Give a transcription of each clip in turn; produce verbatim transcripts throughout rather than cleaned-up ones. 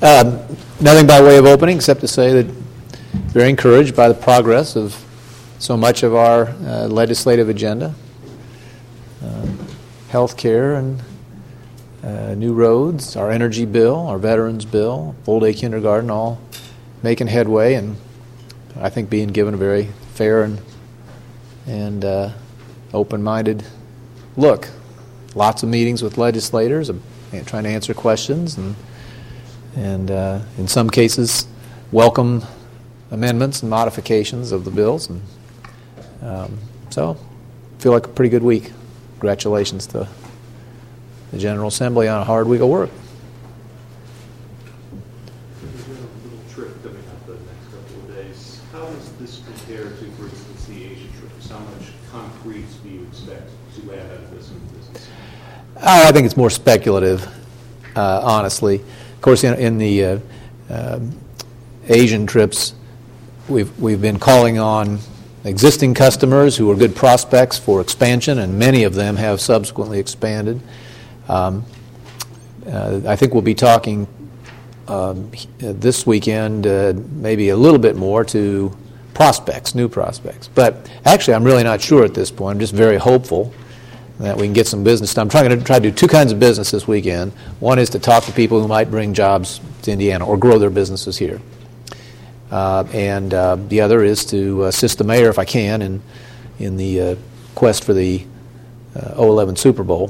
Um, nothing by way of opening except to say that very encouraged by the progress of so much of our uh, legislative agenda. Uh, health care and uh, new roads, our energy bill, our veterans bill, full-day kindergarten, all making headway and I think being given a very fair and, and uh, open-minded look. Lots of meetings with legislators, uh, trying to answer questions and and uh, in some cases welcome amendments and modifications of the bills. And um, so I feel like a pretty good week. Congratulations to the General Assembly on a hard week of work. We have a little trip coming up the next couple of days. How does this compare to, for instance, the Asia trips? How much concrete do you expect to add out of this in the business? Oh, I think it's more speculative, uh, honestly. Of course, in, in the uh, uh, Asian trips, we've we've been calling on existing customers who are good prospects for expansion, and many of them have subsequently expanded. Um, uh, I think we'll be talking um, this weekend, uh, maybe a little bit more to prospects, new prospects. But actually, I'm really not sure at this point. I'm just very hopeful that we can get some business done. I'm trying to try to do two kinds of business this weekend. One is to talk to people who might bring jobs to Indiana or grow their businesses here. Uh, and uh, the other is to assist the mayor, if I can, in, in the uh, quest for the uh, oh eleven Super Bowl.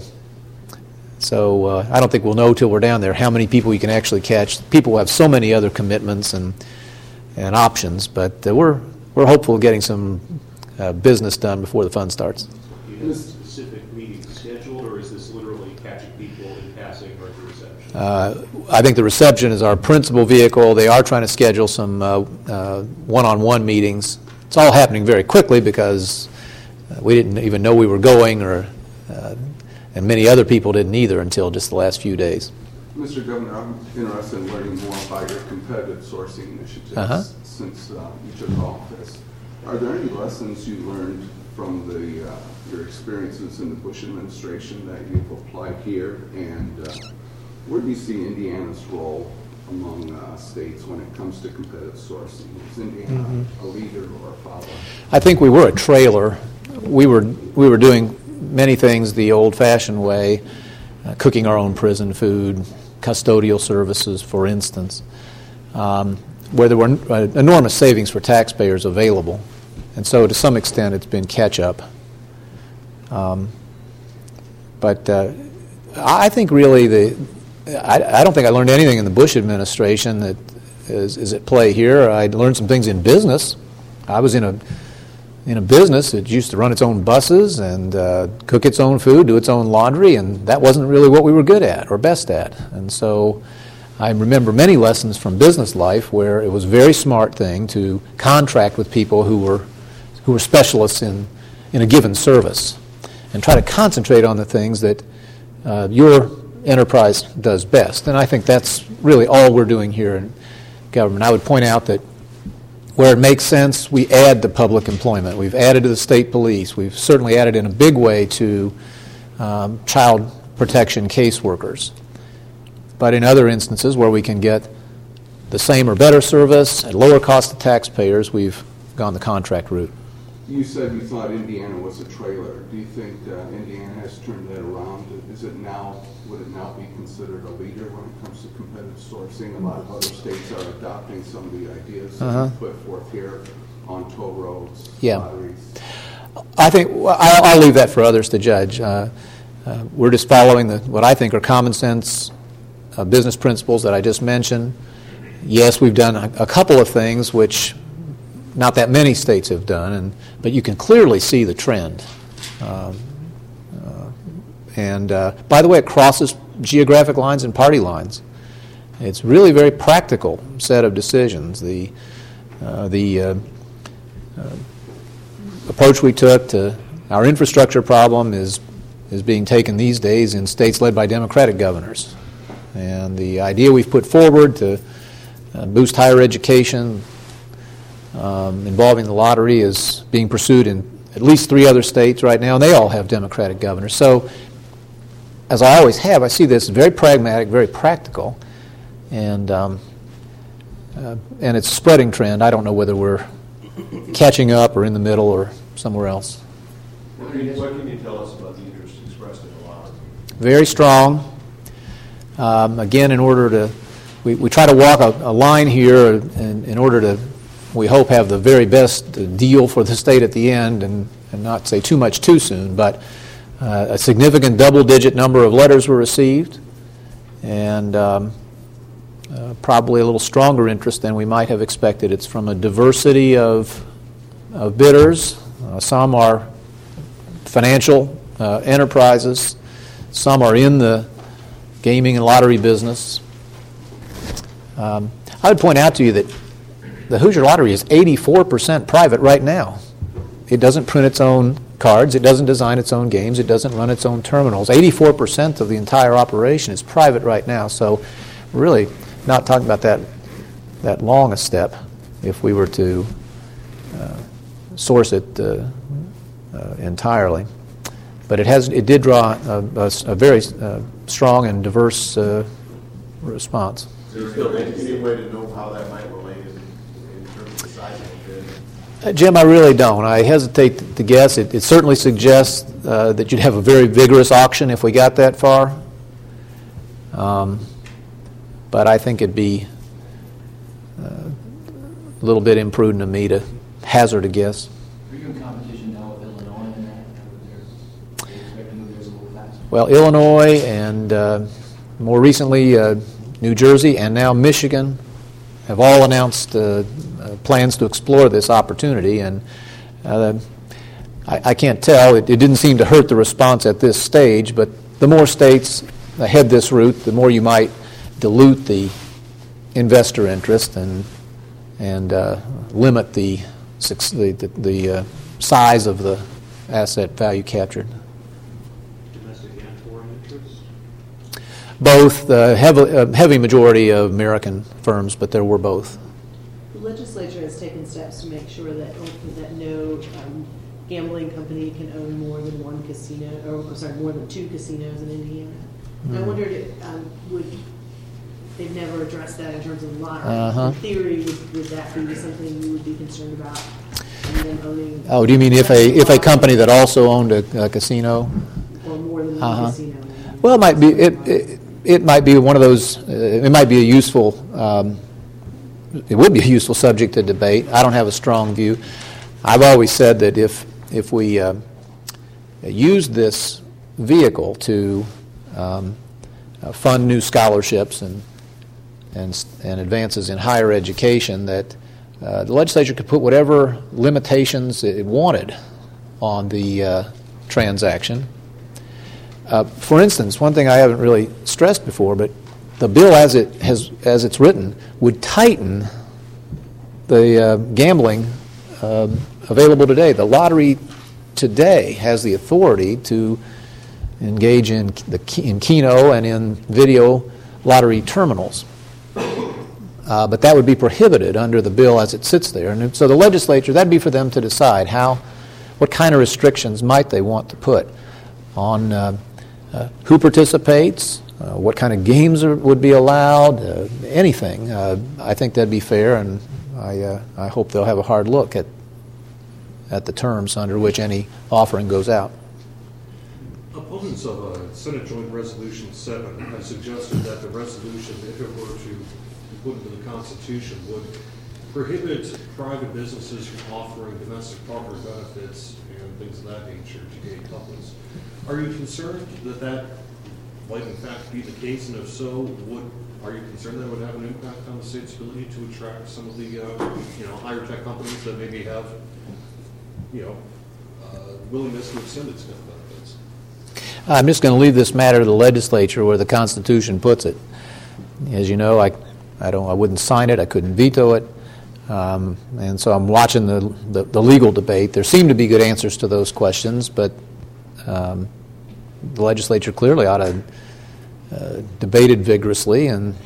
So uh, I don't think we'll know till we're down there how many people you can actually catch. People have so many other commitments and and options, but uh, we're we're hopeful of getting some uh, business done before the fun starts. Is specific meetings scheduled, or is this literally catching people in passing or at the reception? Uh, I think the reception is our principal vehicle. They are trying to schedule some uh, uh, one-on-one meetings. It's all happening very quickly because uh, we didn't even know we were going, or uh, and many other people didn't either until just the last few days. Mister Governor, I'm interested in learning more about your competitive sourcing initiatives uh-huh. since uh, you took office. Are there any lessons you learned from the uh, your experiences in the Bush administration that you've applied here, and uh, where do you see Indiana's role among uh, states when it comes to competitive sourcing? Is Indiana mm-hmm. a leader or a follower? I think we were a trailer. We were we were doing many things the old-fashioned way, uh, cooking our own prison food, custodial services, for instance, um, where there were uh, enormous savings for taxpayers available. And so to some extent it's been catch-up. Um, but uh, I think really the, I, I don't think I learned anything in the Bush administration that is, is at play here. I learned some things in business. I was in a in a business that used to run its own buses and uh, cook its own food, do its own laundry, and that wasn't really what we were good at or best at. And so I remember many lessons from business life where it was a very smart thing to contract with people who were who were specialists in, in a given service and try to concentrate on the things that uh, your enterprise does best. And I think that's really all we're doing here in government. I would point out that where it makes sense, we add to public employment. We've added to the state police. We've certainly added in a big way to um, child protection caseworkers. But in other instances where we can get the same or better service at lower cost to taxpayers, we've gone the contract route. You said you thought Indiana was a trailer. Do you think uh, Indiana has turned that around? Is it now, would it now be considered a leader when it comes to competitive sourcing? A lot of other states are adopting some of the ideas that uh-huh. you put forth here on toll roads, yeah. lotteries. I think, well, I'll, I'll leave that for others to judge. Uh, uh, we're just following the, what I think are common sense uh, business principles that I just mentioned. Yes, we've done a, a couple of things which not that many states have done, and but you can clearly see the trend. Um, uh, and uh, by the way, it crosses geographic lines and party lines. It's really a very practical set of decisions. The uh, the uh, uh, approach we took to our infrastructure problem is is being taken these days in states led by Democratic governors, and the idea we've put forward to uh, boost higher education, Um, involving the lottery, is being pursued in at least three other states right now, and they all have Democratic governors. So, as I always have, I see this very pragmatic, very practical, and um, uh, and it's a spreading trend. I don't know whether we're catching up or in the middle or somewhere else. What can you, what can you tell us about the interest expressed in the lottery? Very strong. Um, again, in order to, we, we try to walk a, a line here in, in order to, we hope, have the very best deal for the state at the end, and, and not say too much too soon, but uh, a significant double-digit number of letters were received, and um, uh, probably a little stronger interest than we might have expected. It's from a diversity of, of bidders. Uh, some are financial uh, enterprises. Some are in the gaming and lottery business. Um, I would point out to you that the Hoosier Lottery is eighty-four percent private right now. It doesn't print its own cards. It doesn't design its own games. It doesn't run its own terminals. eighty-four percent of the entire operation is private right now. So we're really not talking about that, that long a step if we were to uh, source it uh, uh, entirely. But it has it did draw a, a, a very uh, strong and diverse uh, response. So you still think any way to know how that might relate in, in terms of the size of the bid? Uh, Jim, I really don't. I hesitate to, to guess. It, it certainly suggests uh, that you'd have a very vigorous auction if we got that far. Um, but I think it'd be uh, a little bit imprudent of me to hazard a guess. Are you in competition now with Illinois in that? Are you expect to move theirs a little faster? Well, Illinois and uh, more recently uh, New Jersey and now Michigan have all announced uh, uh, plans to explore this opportunity, and uh, I, I can't tell. It, it didn't seem to hurt the response at this stage, but the more states head this route, the more you might dilute the investor interest and and uh, limit the the, the, the uh, size of the asset value captured. Domestic and foreign interests? Both, the heavy, uh, heavy majority of American firms, but there were both. The legislature has taken steps to make sure that that no um, gambling company can own more than one casino, or I'm sorry, more than two casinos in Indiana. And I wondered, if, um, would they've never addressed that in terms of lottery. Uh-huh. In theory, would, would that be something you would be concerned about? And then owning Oh, do you mean if a if a company that also owned a, a casino? or more than one Uh-huh. casino? Well, it might be it it, it might be one of those. Uh, it might be a useful. Um, it would be a useful subject to debate. I don't have a strong view. I've always said that if if we uh, use this vehicle to um, uh, fund new scholarships and and and advances in higher education, that uh, the legislature could put whatever limitations it wanted on the uh, transaction. Uh, for instance, one thing I haven't really stressed before, but the bill as it has as it's written would tighten the uh, gambling uh, available today. The lottery today has the authority to engage in the in Keno and in video lottery terminals. Uh, but that would be prohibited under the bill as it sits there. And so the legislature, that'd be for them to decide how, what kind of restrictions might they want to put on uh, uh, who participates, uh, what kind of games are, would be allowed, uh, anything. Uh, I think that'd be fair, and I, uh, I hope they'll have a hard look at at the terms under which any offering goes out. Opponents of uh, Senate Joint Resolution seven have suggested that the resolution, if it were to be put into the Constitution, would prohibit private businesses from offering domestic partner benefits and things of that nature to gay couples. Are you concerned that that might in fact be the case, and if so, would are you concerned that it would have an impact on the state's ability to attract some of the uh, you know higher tech companies that maybe have you know uh, willingness to extend its benefits? I'm just going to leave this matter to the legislature where the Constitution puts it. As you know, I, I don't, I wouldn't sign it. I couldn't veto it, um, and so I'm watching the, the the legal debate. There seem to be good answers to those questions, but um, the legislature clearly ought to uh, debate it vigorously and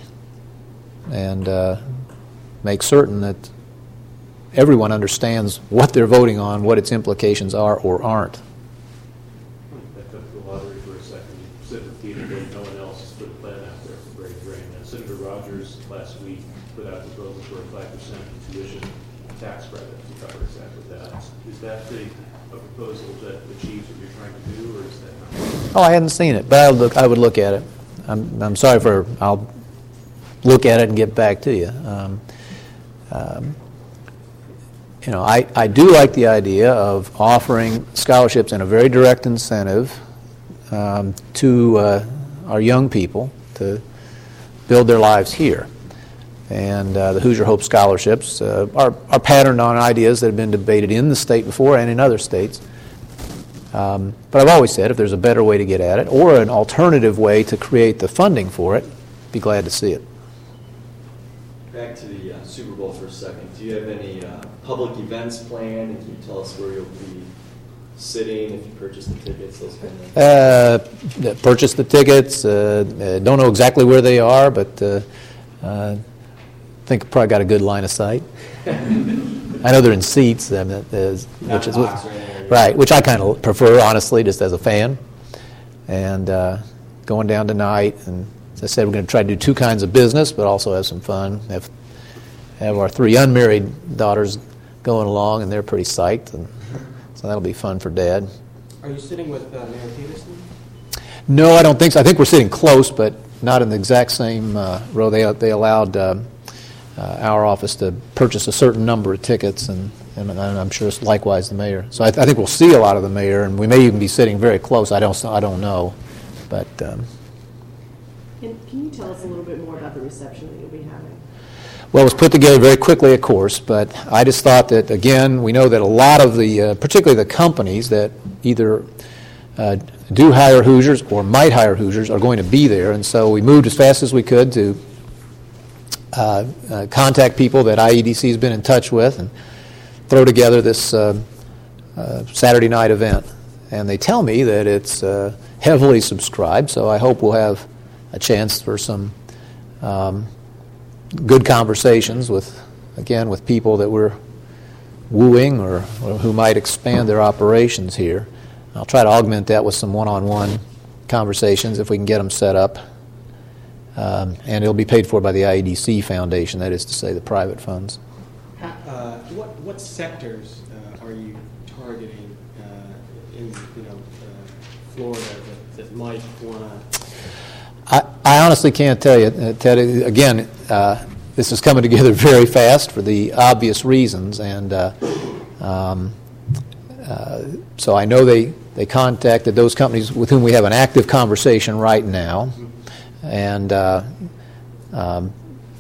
and uh, make certain that everyone understands what they're voting on, what its implications are or aren't. Back up the lottery for a second. You said repeatedly no one else has put a plan out there for Great Drain. And Senator Rogers Governors last week put out a proposal for a five percent tuition tax credit to cover exactly that. Is that the, a proposal that achieves what you're trying to do, or is that not? Oh, I hadn't seen it, but I would look, I would look at it. I'm, I'm sorry for, I'll look at it and get back to you. Um, um, you know, I, I do like the idea of offering scholarships and a very direct incentive um, to uh, our young people to build their lives here. And uh, the Hoosier Hope Scholarships uh, are, are patterned on ideas that have been debated in the state before and in other states. Um, but I've always said if there's a better way to get at it or an alternative way to create the funding for it, be glad to see it. Back to the uh, Super Bowl for a second. Do you have any uh, public events planned? And can you tell us where you'll be sitting if you purchase the tickets, those kind of things? Uh, purchase the tickets. Uh, uh, don't know exactly where they are, but uh, uh, I think I've probably got a good line of sight. I know they're in seats, um, uh, which is box right there, yeah. right, which I kind of prefer, honestly, just as a fan. And uh, going down tonight, and as I said, we're going to try to do two kinds of business, but also have some fun. Have have our three unmarried daughters going along, and they're pretty psyched, and so that'll be fun for Dad. Are you sitting with uh, Mayor Peterson? No, I don't think so. I think we're sitting close, but not in the exact same uh, row. They they allowed uh, uh, our office to purchase a certain number of tickets, and, and I'm sure it's likewise the mayor. So I, th- I think we'll see a lot of the mayor, and we may even be sitting very close. I don't I don't know, but. Um, And can you tell us a little bit more about the reception that you'll be having? Well, it was put together very quickly, of course, but I just thought that, again, we know that a lot of the, uh, particularly the companies that either uh, do hire Hoosiers or might hire Hoosiers are going to be there, and so we moved as fast as we could to uh, uh, contact people that I E D C has been in touch with and throw together this uh, uh, Saturday night event. And they tell me that it's uh, heavily subscribed, so I hope we'll have a chance for some um, good conversations with, again, with people that we're wooing or, or who might expand their operations here. I'll try to augment that with some one-on-one conversations if we can get them set up. Um, and it'll be paid for by the I E D C Foundation, that is to say the private funds. Uh, what what sectors uh, are you targeting uh, in you know uh, Florida that, that might want to? I, I honestly can't tell you, uh, Ted. Again, uh, this is coming together very fast for the obvious reasons, and uh, um, uh, so I know they, they contacted those companies with whom we have an active conversation right now, and uh, um,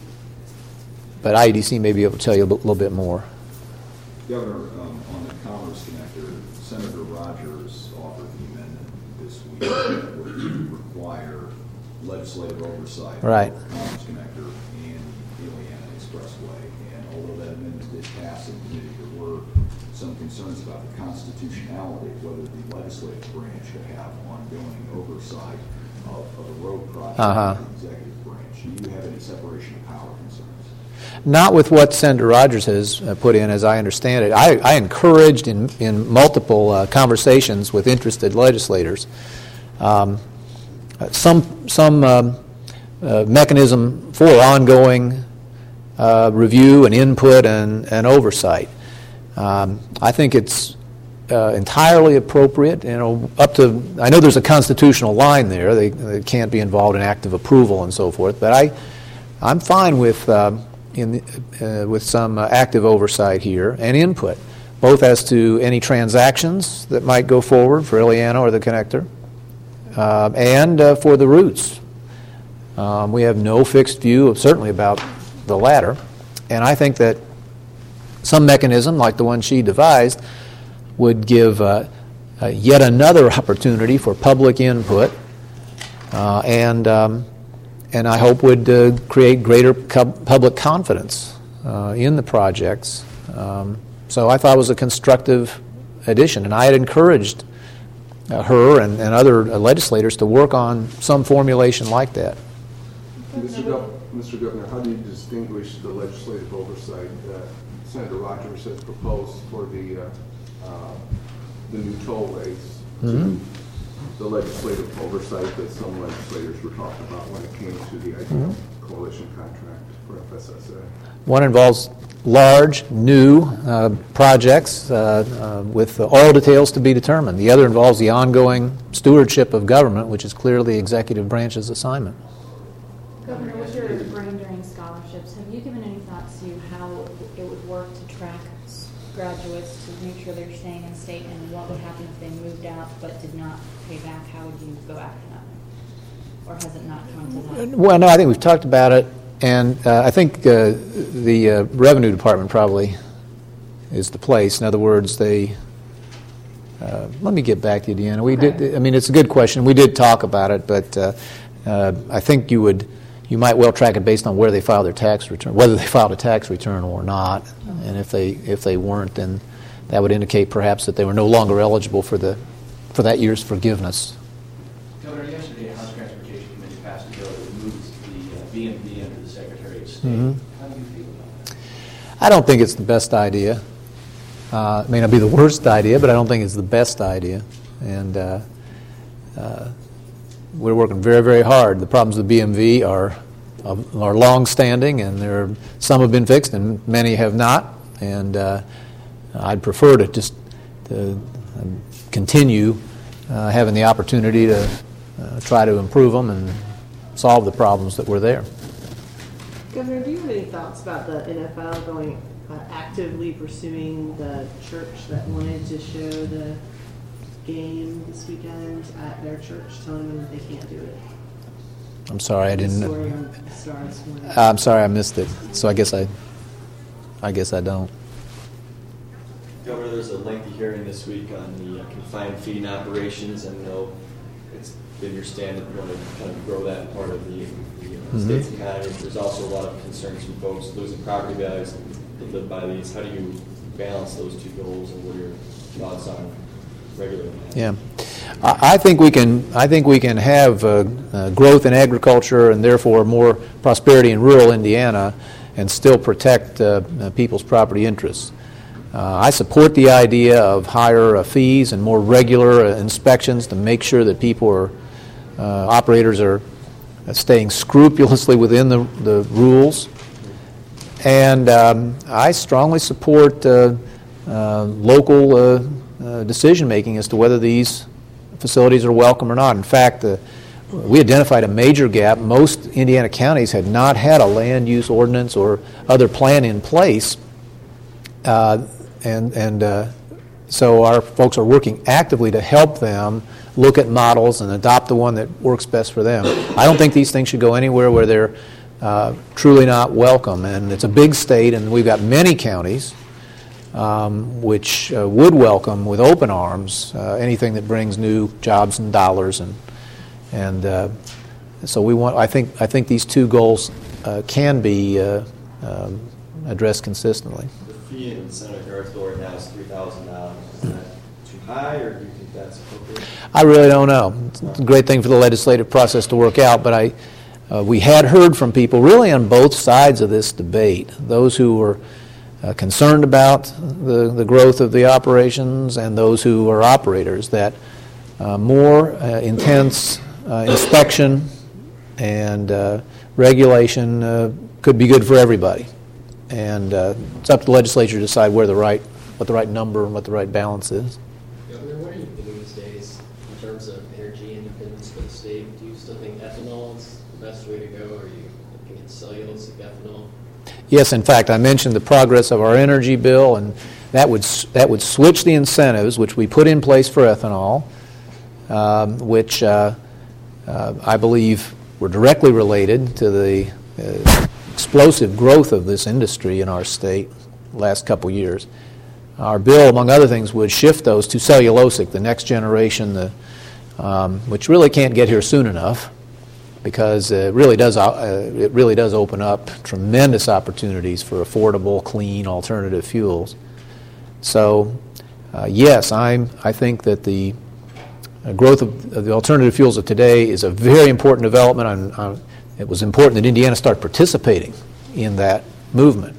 but I E D C may be able to tell you a little bit more. Governor, um, on the Commerce Connector, Senator Rogers offered the amendment this week that would require legislative oversight right. of the Commerce Connector and the Ileana Expressway. And although that amendment did pass in committee, there were some concerns about the constitutionality of whether the legislative branch should have ongoing oversight of, of a road project uh-huh. in the executive branch. Do you have any separation of power concerns? Not with what Senator Rogers has uh, put in, as I understand it. I, I encouraged in, in multiple uh, conversations with interested legislators um, some some um, uh, mechanism for ongoing uh, review and input and, and oversight. Um, I think it's uh, entirely appropriate. You know, up to I know there's a constitutional line there; they, they can't be involved in active approval and so forth. But I, I'm fine with uh, in the, uh, with some uh, active oversight here and input, both as to any transactions that might go forward for Ileana or the connector. Uh, and uh, for the routes. Um, we have no fixed view, of, certainly about the latter, and I think that some mechanism like the one she devised would give uh, uh, yet another opportunity for public input uh, and um, and I hope would uh, create greater co- public confidence uh, in the projects. Um, so I thought it was a constructive addition, and I had encouraged Uh, her and, and other uh, legislators to work on some formulation like that. Mister Gov- Mister Governor, how do you distinguish the legislative oversight that Senator Rogers has proposed for the uh, uh, the new tollways Mm-hmm. to the legislative oversight that some legislators were talking about when it came to the idea Mm-hmm. of coalition contract for F S S A? One involves large, new uh, projects uh, uh, with all details to be determined. The other involves the ongoing stewardship of government, which is clearly the executive branch's assignment. Governor, with your brain drain scholarships, have you given any thoughts to how it would work to track graduates to make sure they're staying in state, and what would happen if they moved out but did not pay back? How would you go after that? Or has it not come to that? Well, no, I think we've talked about it. And uh, I think uh, the uh, Revenue Department probably is the place. In other words, they. Uh, let me get back to you, Deanna. We okay. did. I mean, it's a good question. We did talk about it, but uh, uh, I think you would. You might well track it based on where they filed their tax return, whether they filed a tax return or not. And if they if they weren't, then that would indicate perhaps that they were no longer eligible for the for that year's forgiveness. Governor, yesterday, House Transportation Committee passed a bill that removes the uh, B M V under the Secretary of State. Mm-hmm. How do you feel about that? I don't think it's the best idea. Uh, it may not be the worst idea, but I don't think it's the best idea. And uh, uh, we're working very, very hard. The problems with B M V are are long-standing, and there are, some have been fixed, and many have not. And uh, I'd prefer to just to continue uh, having the opportunity to uh, try to improve them and solve the problems that were there. Governor, do you have any thoughts about the N F L going uh, actively pursuing the church that wanted to show the game this weekend at their church, telling them that they can't do it? I'm sorry, I didn't. The story on the Star this morning. I'm sorry, I missed it. So I guess I, I guess I don't. Governor, there's a lengthy hearing this week on the uh, confined feeding operations, and I know it's been your stand that you want to kind of grow that part of the, the uh, Mm-hmm. state's economy. There's also a lot of concerns from folks losing property values that live by these. How do you balance those two goals, and what are your thoughts on regulating that? Yeah, I I think we can. I think we can have uh, uh, growth in agriculture and therefore more prosperity in rural Indiana, and still protect uh, uh, people's property interests. Uh, I support the idea of higher uh, fees and more regular uh, inspections to make sure that people are uh, operators are uh, staying scrupulously within the the rules. And um, I strongly support uh, uh, local uh, uh, decision-making as to whether these facilities are welcome or not. In fact, uh, we identified a major gap. Most Indiana counties had not had a land use ordinance or other plan in place. Uh, and and uh, so our folks are working actively to help them look at models and adopt the one that works best for them. I don't think these things should go anywhere where they're uh, truly not welcome. And it's a big state, and we've got many counties um, which uh, would welcome with open arms uh, anything that brings new jobs and dollars. And and uh, so we want. I think I think these two goals uh, can be uh, um, addressed consistently. The fee in Senator Garrett's bill right now is three thousand dollars. Is that too high, or do you think that's appropriate? I really don't know. It's a great thing for the legislative process to work out, but I, uh, we had heard from people really on both sides of this debate, those who were uh, concerned about the, the growth of the operations and those who are operators, that uh, more uh, intense uh, inspection and uh, regulation uh, could be good for everybody. And uh, it's up to the legislature to decide where the right, what the right number and what the right balance is. Governor, what are you thinking these days in terms of energy independence for the state? Do you still think ethanol is the best way to go, or are you looking at cellulosic ethanol? Yes, in fact, I mentioned the progress of our energy bill, and that would that would switch the incentives, which we put in place for ethanol, um, which uh, uh, I believe were directly related to the uh, explosive growth of this industry in our state the last couple years. Our bill, among other things, would shift those to cellulosic, the next generation, the, um, which really can't get here soon enough, because it really does uh, it really does open up tremendous opportunities for affordable, clean, alternative fuels. So, uh, yes, I'm I think that the uh, growth of, of the alternative fuels of today is a very important development. I'm, I'm, it was important that Indiana start participating in that movement,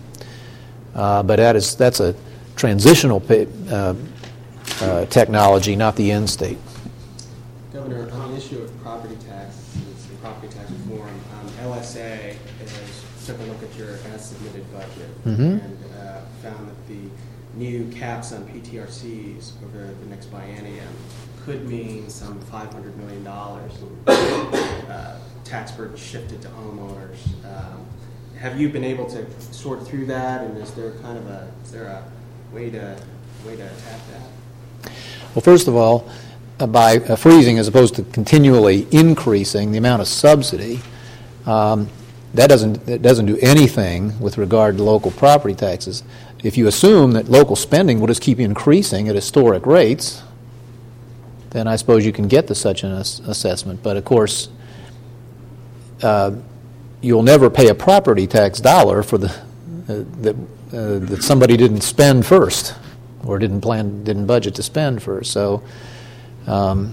uh, but that is that's a transitional uh, uh, technology, not the end state. Governor, on the issue of property tax, it's property tax reform. Um, L S A has took a look at your as-submitted budget Mhm. and uh, found that the new caps on P T R Cs over the next biennium could mean some five hundred million dollars uh, tax burden shifted to homeowners. Um, have you been able to sort through that, and is there kind of a is there a way to way to attack that? Well, first of all, uh, by uh, freezing as opposed to continually increasing the amount of subsidy, um, that doesn't that doesn't do anything with regard to local property taxes. If you assume that local spending will just keep increasing at historic rates, then I suppose you can get to such an ass- assessment. But of course, uh, you'll never pay a property tax dollar for the uh, that uh, that somebody didn't spend first, or didn't plan, didn't budget to spend first. So, um,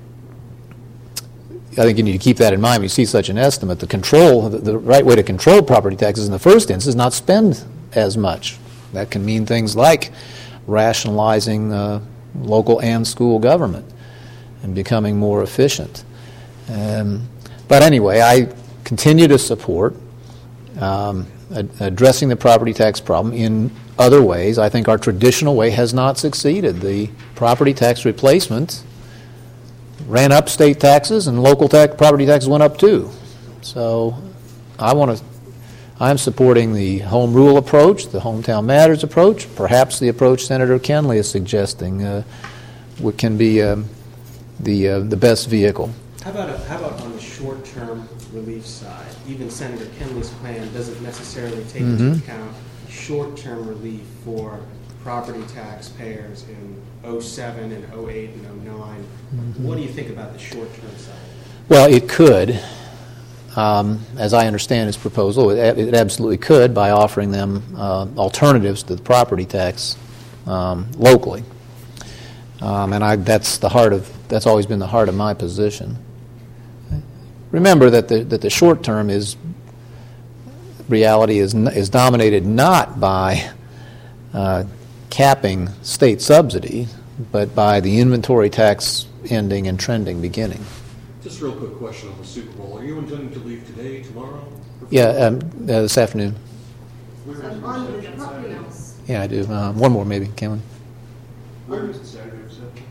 I think you need to keep that in mind when you see such an estimate. The control, the, the right way to control property taxes in the first instance is not spend as much. That can mean things like rationalizing uh, local and school government and becoming more efficient. Um, but anyway, I continue to support um, ad- addressing the property tax problem in other ways. I think our traditional way has not succeeded. The property tax replacement ran up state taxes, and local tax property taxes went up too. So I want to. I'm supporting the home rule approach, the hometown matters approach, perhaps the approach Senator Kenley is suggesting, uh, what can be um, the uh, the best vehicle. How about a, how about on the short-term relief side? Even Senator Kenley's plan doesn't necessarily take Mm-hmm. into account short-term relief for property taxpayers in oh seven and oh eight and oh nine. Mm-hmm. What do you think about the short-term side? Well, it could. Um, as I understand his proposal, it, it absolutely could by offering them uh, alternatives to the property tax um, locally. Um, and I, that's the heart of that's always been the heart of my position. Remember that the that the short term is reality is is dominated not by uh, capping state subsidy, but by the inventory tax ending and trending beginning. Just a real quick question on the Super Bowl. Are you intending to leave today, tomorrow? Yeah, um, uh, this afternoon. Where is Um, on the reception property Saturday? else. Yeah, I do. Uh, one more, maybe, Cameron. Where is the Saturday reception?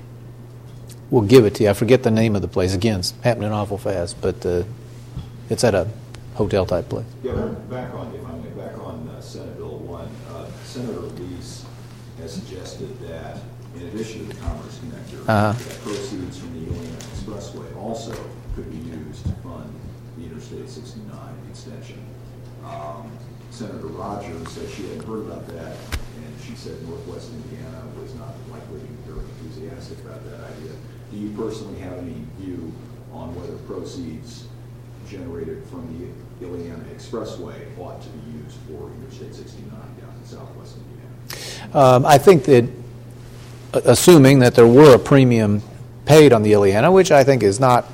We'll give it to you. I forget the name of the place. Again, it's happening awful fast, but uh, it's at a hotel-type place. Yeah, but back on, if I may, back on uh, Senate Bill one, uh, Senator Leese has suggested that in addition to the Commerce Connector, Uh-huh. that proceeds from the Uliana Expressway also could be used to fund the Interstate sixty-nine extension. Um, Senator Rogers said she hadn't heard about that, and she said Northwest Indiana was not likely to be very enthusiastic about that idea. Do you personally have any view on whether proceeds generated from the Ileana Expressway ought to be used for Interstate sixty-nine down in southwest Indiana? Um, I think that, uh, assuming that there were a premium paid on the Ileana, which I think is not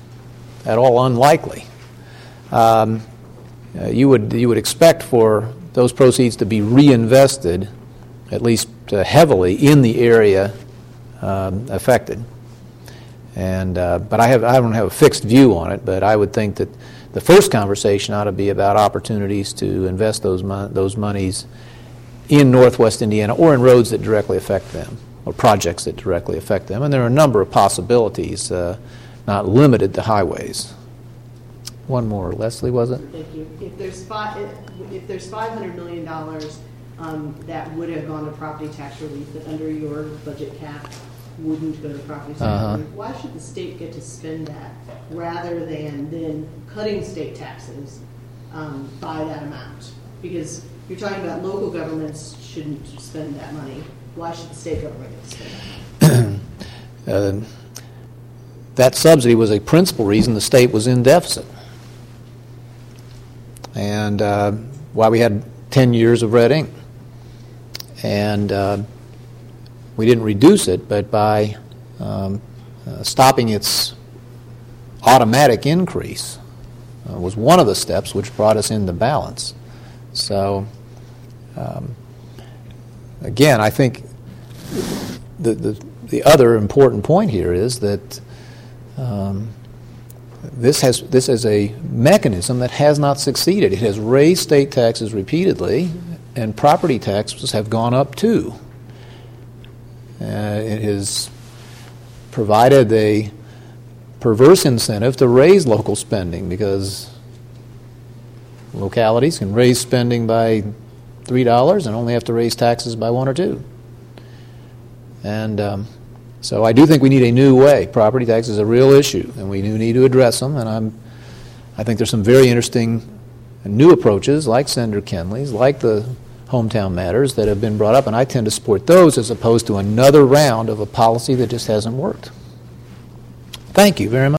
at all unlikely, um, uh, you would you would expect for those proceeds to be reinvested, at least uh, heavily, in the area um, affected. And uh, but I have I don't have a fixed view on it, but I would think that the first conversation ought to be about opportunities to invest those mon- those monies in Northwest Indiana or in roads that directly affect them, or projects that directly affect them. And there are a number of possibilities, uh, not limited to highways. One more, Leslie, was it? Thank you. If there's five, if, if there's five hundred million dollars um, that would have gone to property tax relief that under your budget cap wouldn't go to property tax Uh-huh. relief, why should the state get to spend that rather than then cutting state taxes um, by that amount? Because you're talking about local governments shouldn't spend that money. Why should the state government get to spend that? uh, that subsidy was a principal reason the state was in deficit. And uh, why we had ten years of red ink. And uh, we didn't reduce it, but by um, uh, stopping its automatic increase uh, was one of the steps which brought us into balance. So, um, again, I think the, the the other important point here is that um, this has this is a mechanism that has not succeeded. It has raised state taxes repeatedly, and property taxes have gone up too. Uh, it has provided a perverse incentive to raise local spending, because localities can raise spending by three dollars and only have to raise taxes by one or two. And um, so I do think we need a new way. Property tax is a real issue, and we do need to address them. And I'm, I think there's some very interesting new approaches, like Senator Kenley's, like the Hometown Matters, that have been brought up, and I tend to support those as opposed to another round of a policy that just hasn't worked. Thank you very much.